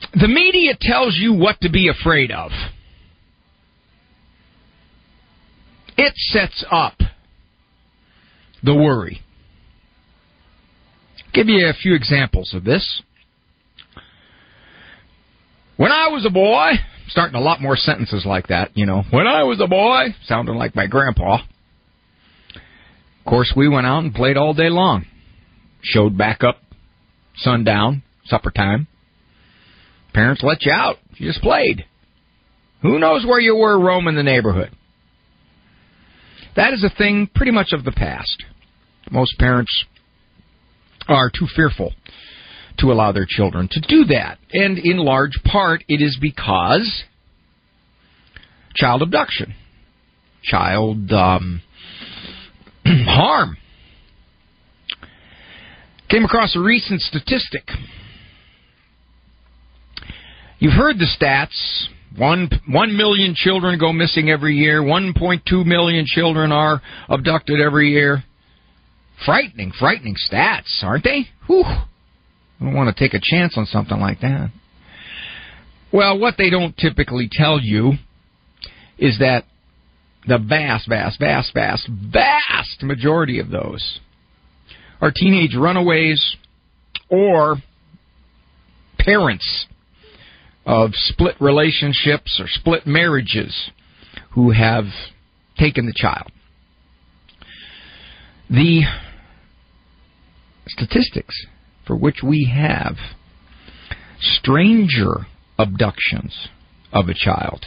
The media tells you what to be afraid of. It sets up the worry. Give you a few examples of this. When I was a boy, starting a lot more sentences like that, when I was a boy, sounding like my grandpa. Of course, we went out and played all day long. Showed back up, sundown, supper time. Parents let you out. You just played. Who knows where you were roaming the neighborhood? That is a thing pretty much of the past. Most parents are too fearful to allow their children to do that. And in large part, it is because child abduction, child harm. Came across a recent statistic. You've heard the stats. 1 million children go missing every year. 1.2 million children are abducted every year. Frightening stats, aren't they? Whew. I don't want to take a chance on something like that. Well, what they don't typically tell you is that the vast majority of those are teenage runaways or parents of split relationships or split marriages who have taken the child. The statistics for which we have stranger abductions of a child,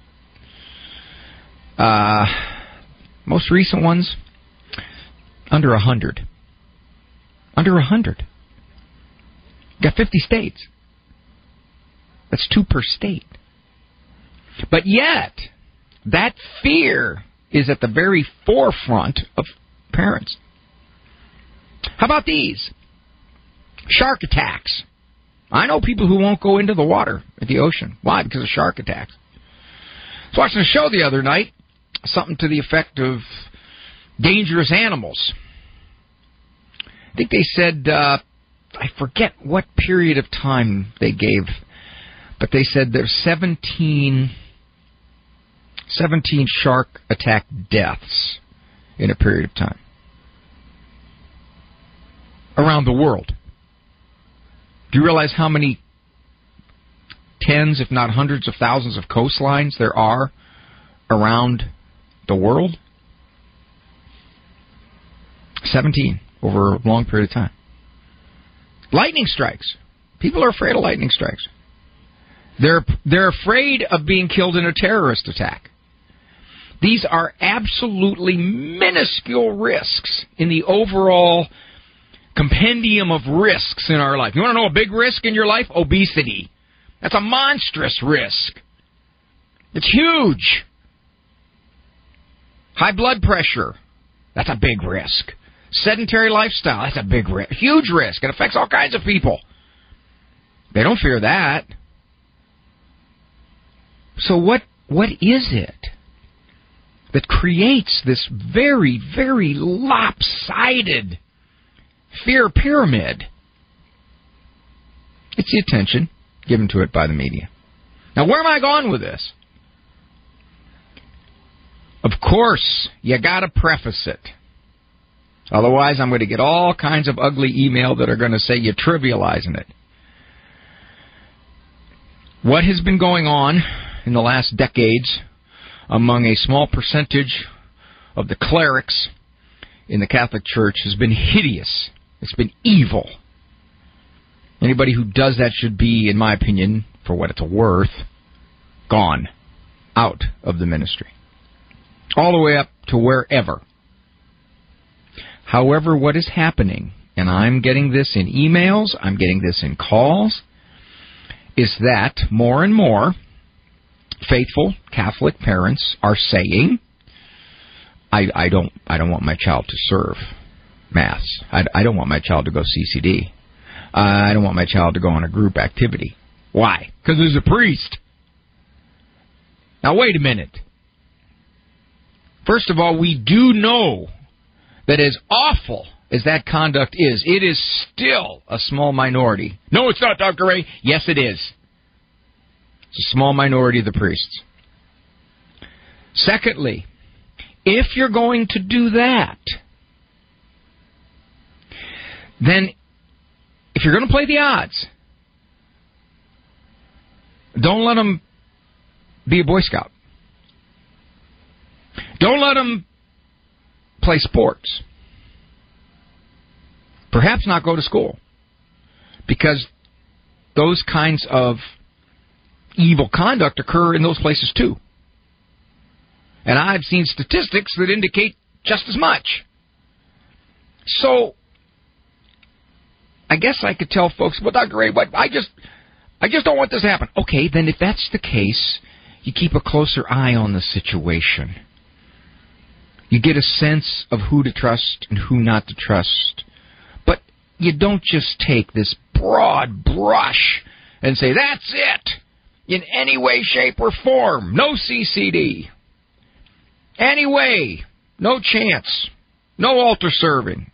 most recent ones, under 100. Under 100. Got 50 states. That's 2 per state. But yet, that fear is at the very forefront of parents. How about these? Shark attacks. I know people who won't go into the water at the ocean. Why? Because of shark attacks. I was watching a show the other night, something to the effect of dangerous animals. I think they said, I forget what period of time they gave, but they said there's 17 shark attack deaths in a period of time around the world. Do you realize how many tens, if not hundreds of thousands of coastlines there are around the world? 17 over a long period of time. Lightning strikes. People are afraid of lightning strikes. They're afraid of being killed in a terrorist attack. These are absolutely minuscule risks in the overall compendium of risks in our life. You want to know a big risk in your life? Obesity. That's a monstrous risk. It's huge. High blood pressure. That's a big risk. Sedentary lifestyle. That's a big risk. Huge risk. It affects all kinds of people. They don't fear that. So what is it that creates this very, very lopsided fear pyramid? It's the attention given to it by the media. Now, where am I going with this? Of course, you got to preface it. Otherwise, I'm going to get all kinds of ugly email that are going to say you're trivializing it. What has been going on in the last decades among a small percentage of the clerics in the Catholic Church has been hideous. It's been evil. Anybody who does that should be, in my opinion, for what it's worth, gone out of the ministry. All the way up to wherever. However, what is happening, and I'm getting this in emails, I'm getting this in calls, is that more and more faithful Catholic parents are saying, I don't want my child to serve Mass. I don't want my child to go CCD. I don't want my child to go on a group activity. Why? Because there's a priest. Now, wait a minute. First of all, we do know that as awful as that conduct is, it is still a small minority. No, it's not, Dr. Ray. Yes, it is. It's a small minority of the priests. Secondly, if you're going to do that, then if you're going to play the odds, don't let them be a Boy Scout. Don't let them play sports. Perhaps not go to school. Because those kinds of evil conduct occur in those places too. And I've seen statistics that indicate just as much. So, I guess I could tell folks, well, Dr. Ray, I just don't want this to happen. Okay, then if that's the case, you keep a closer eye on the situation. You get a sense of who to trust and who not to trust. But you don't just take this broad brush and say, that's it, in any way, shape, or form. No CCD. Anyway, no chance. No altar serving.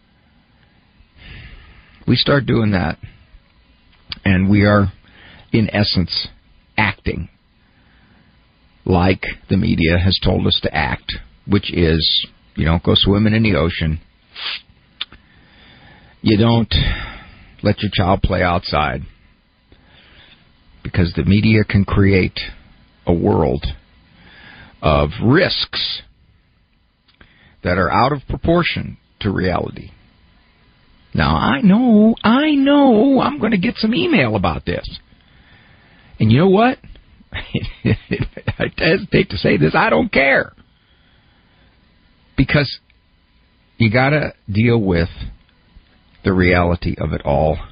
We start doing that, and we are, in essence, acting like the media has told us to act, which is, you don't go swimming in the ocean. You don't let your child play outside, because the media can create a world of risks that are out of proportion to reality. Now, I know, I'm going to get some email about this. And you know what? I hesitate to say this, I don't care. Because you got to deal with the reality of it all